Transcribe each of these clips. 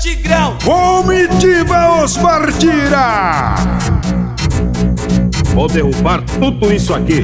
Tigrão. Comitiva Osmar Tira. Vou derrubar tudo isso aqui.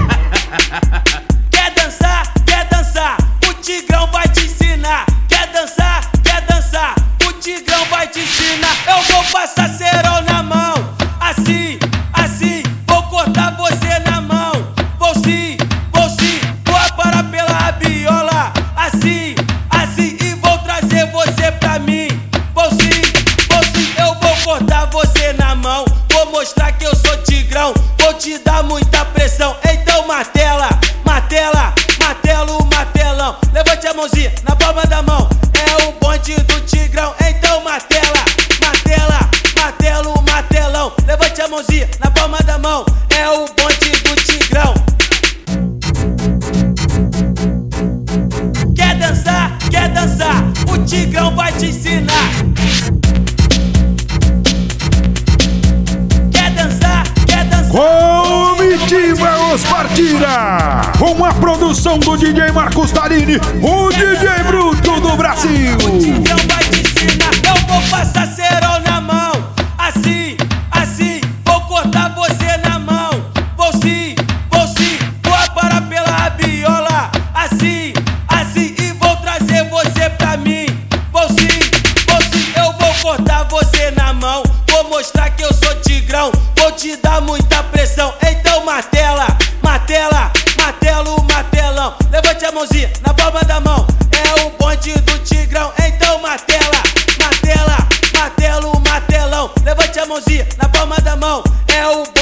Quer dançar? Quer dançar? O Tigrão vai te ensinar. Quer dançar? Quer dançar? O Tigrão vai te ensinar. Eu vou passar cerol na mão, assim, assim, vou cortar você na mão. Vou sim, vou aparar pela rabiola, assim, assim, e vou trazer você pra mim. Vou sim, eu vou cortar você na mão. Vou mostrar que eu sou Tigrão, vou te dar muita pressão. Então martela, martela, martelo, martelão. Levante a mãozinha na palma da mão, é o bonde do Tigrão. Então martela, martela, martelo, martelão. Levante a mãozinha na palma da mão, é o bonde do Tigrão. Quer dançar? Quer dançar? O Tigrão vai te ensinar. Quer dançar? Quer dançar? Comitiva Osmar Tira, com a produção do DJ Marcos Tarini, o DJ bruto do Brasil. O Tigrão vai te ensinar. Eu vou passar cerol na mão, assim, assim, vou cortar você na mão. Vou sim, vou aparar pela rabiola, assim, assim, e vou trazer você pra mim. Vou sim, eu vou cortar você na mão. Vou mostrar que eu sou Tigrão, vou te dar muita pressão. Então martela, martela, martelo, martelão. Levante a mãozinha na palma da mão, é o bonde do Tigrão. Então martela, martela, martelo, martelão. Levante a mãozinha na palma da mão, é o